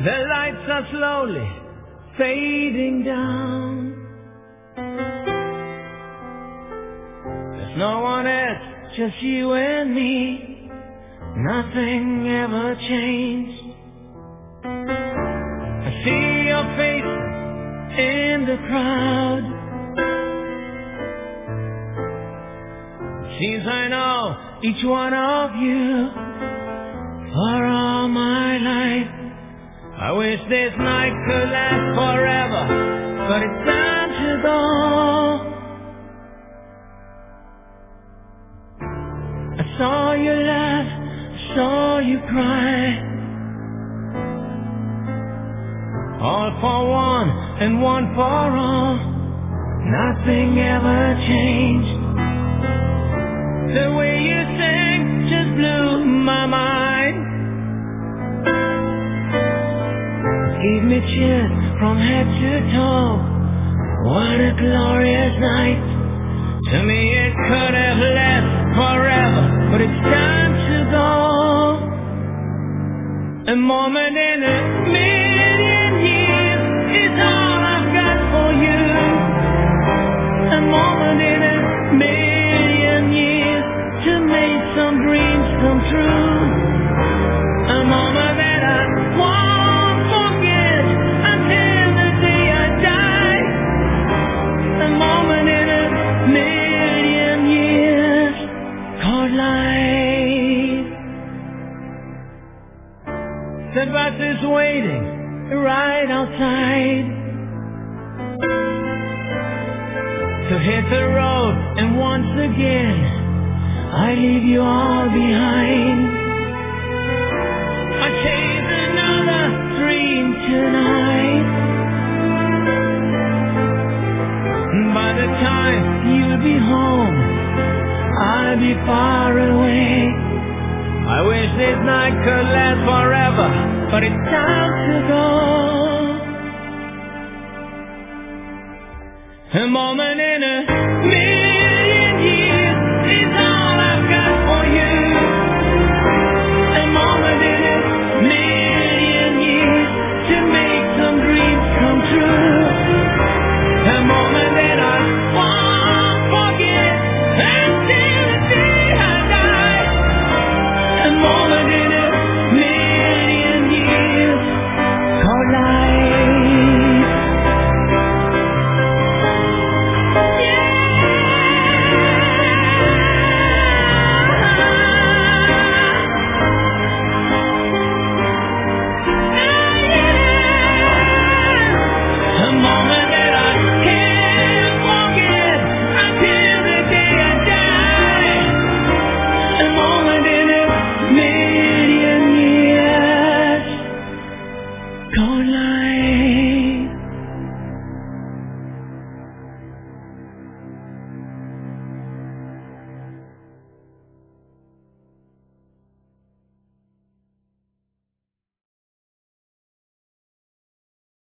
The lights are slowly fading down. There's no one else, just you and me. Nothing ever changed. I see your face in the crowd. It seems I know each one of you for all my life. I wish this night could last forever, but it's time to go. I saw you laugh, I saw you cry. All for one and one for all. Nothing ever changed. The way you sang just blew my mind. Gave me chills from head to toe. What a glorious night. To me it could have lasted forever, but it's time to go. A moment in a million years is all I've got for you. A moment in a million years to make some dreams come true. A moment that I won't forget until the day I die. A moment in a million years called life. The bus is waiting right outside to hit the road, and once again I leave you all behind. I chase another dream tonight. By the time you'll be home, I'll be far away. I wish this night could last forever, but it's time to go. A moment in a million